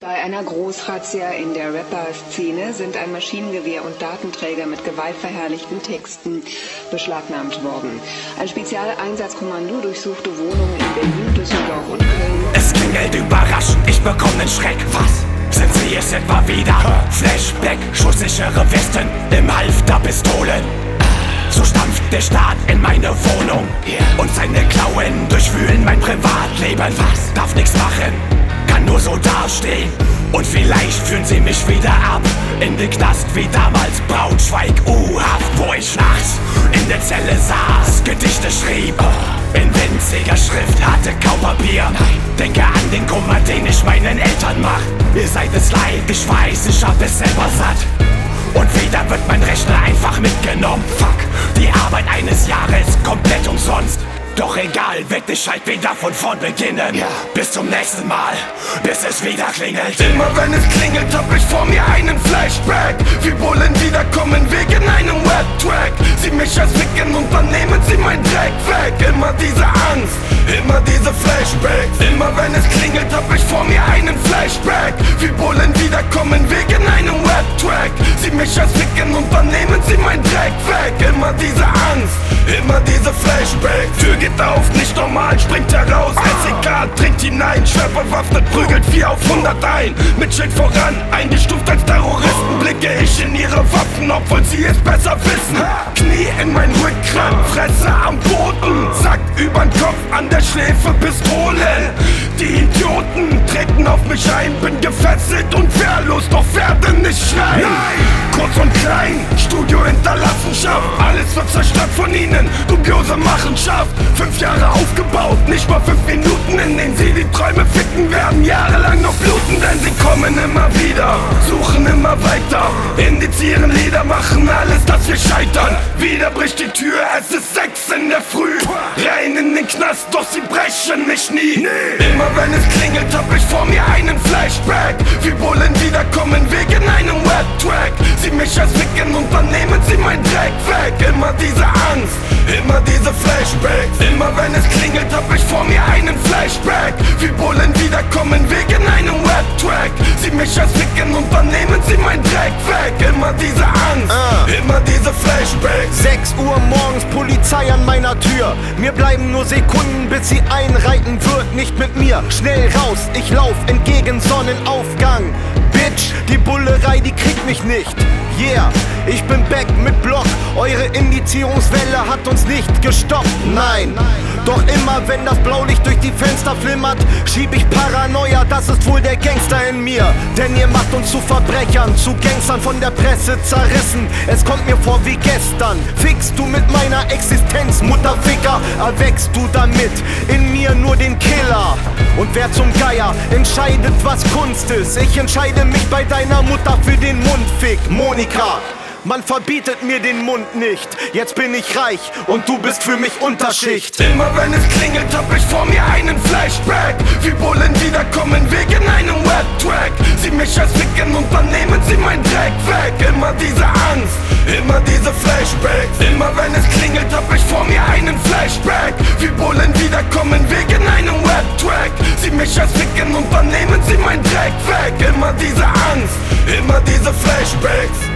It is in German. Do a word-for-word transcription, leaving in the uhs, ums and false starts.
Bei einer Großrazzia in der Rapper-Szene sind ein Maschinengewehr und Datenträger mit gewaltverherrlichten Texten beschlagnahmt worden. Ein Spezialeinsatzkommando durchsuchte Wohnungen in Berlin, Düsseldorf und Köln. Es klingelt überraschend, ich bekomme den Schreck. Was? Sind sie es etwa wieder? Flashback, schusssichere Westen im Halfter Pistolen. So stampft der Staat in meine Wohnung und seine Klauen durchwühlen mein Privatleben. Was? Darf nix machen, kann nur so dastehen. Und vielleicht führen sie mich wieder ab in den Knast wie damals Braunschweig U-Haft, wo ich nachts in der Zelle saß, Gedichte schrieb in winziger Schrift, hatte kaum Papier. Denke an den Kummer, den ich meinen Eltern mach. Ihr seid es leid, ich weiß, ich hab es selber satt. Und wieder wird mein Rechner einfach mitgenommen. Fuck, die Arbeit eines Jahres komplett umsonst. Doch egal, werd ich halt wieder von vorn beginnen. Ja. Bis zum nächsten Mal, bis es wieder klingelt. Immer wenn es klingelt, hab ich vor mir einen Flashback. Wie Bullen wiederkommen wegen einem Rap-Track. Sie mich ersticken und dann nehmen sie mein Dreck weg. Immer diese Angst, immer diese Flashbacks. Immer wenn es klingelt, hab ich vor mir einen Flashback. Wie Bullen wiederkommen wegen einem Rap-Track. Sie mich ersticken und dann nehmen sie mein Dreck weg. Immer diese Angst, immer diese Flashbacks. Tür geht auf, nicht normal, springt heraus. S E K dringt hinein, schwer bewaffnet, prügelt vier auf hundert ein. Mit Schild voran, eingestuft als Terroristen, blicke ich in ihre Waffen, obwohl sie es besser wissen. Knie in mein Rückgrat, Fresse am Boden, Sack übern Kopf, an der Schläfe Pistolen. Die Idioten treten auf mich ein, bin gefesselt und wehrlos, doch werde nicht schreien. Nein! Kurz und klein, Studio Hinterlassenschaft, alles wird zerstört von ihnen, dubiose Machenschaft. Fünf Jahre aufgebaut, nicht mal fünf Minuten, in denen sie die Träume ficken werden, jahrelang noch bluten, denn sie kommen immer wieder, suchen immer weiter, indizieren Lieder, machen alles, dass wir scheitern. Wieder bricht die Tür, es ist sechs in der Früh, rein in den Knast, doch sie brechen mich nie. Nee. Immer wenn es klingelt, hab ich vor mir einen Flashback. Wie Bullen wiederkommen wegen einem Rap-Track. Sie mich ersticken und dann nehmen sie mein Dreck weg. Immer diese Angst, immer diese Flashbacks. Immer wenn es klingelt, hab ich vor mir einen Flashback. Wie Bullen wiederkommen wegen einem Rap-Track. Sie mich ersticken und dann nehmen sie mein Dreck weg. Immer diese Angst, uh. immer diese Flashbacks. sechs Uhr morgens, Polizei an meiner Tür. Mir bleiben nur Sekunden, bis sie einreiten wird. Nicht mit mir, schnell raus, ich lauf entgegen Sonnenaufgang. Bitch, die Bullerei, die kriegt mich nicht. Yeah, ich bin back mit Block. Eure Indizierungswelle hat uns nicht gestoppt, nein. Doch immer wenn das Blaulicht durch die Fenster flimmert, schieb ich Paranoia, das ist wohl der Gangster in mir. Denn ihr macht uns zu Verbrechern, zu Gangstern von der Presse zerrissen. Es kommt mir vor wie gestern. Fickst du mit meiner Existenz, Mutterficker, erweckst du damit in mir nur den Killer. Und wer zum Geier entscheidet, was Kunst ist? Ich entscheide mich bei deiner Mutter für den Mundfick, Monika. Man verbietet mir den Mund nicht, jetzt bin ich reich und du bist für mich Unterschicht. Immer wenn es klingelt, hab ich vor mir einen Flashback. Wie Bullen wiederkommen wegen einem Rap-Track. Sie mich ersticken und dann nehmen sie mein Dreck weg. Immer diese Angst, immer diese Flashbacks. Immer wenn es klingelt, hab ich vor mir einen Flashback. Wie Bullen wiederkommen wegen einem Rap-Track. Sie mich ersticken und dann nehmen sie mein Dreck weg. Immer diese Angst, immer diese Flashbacks.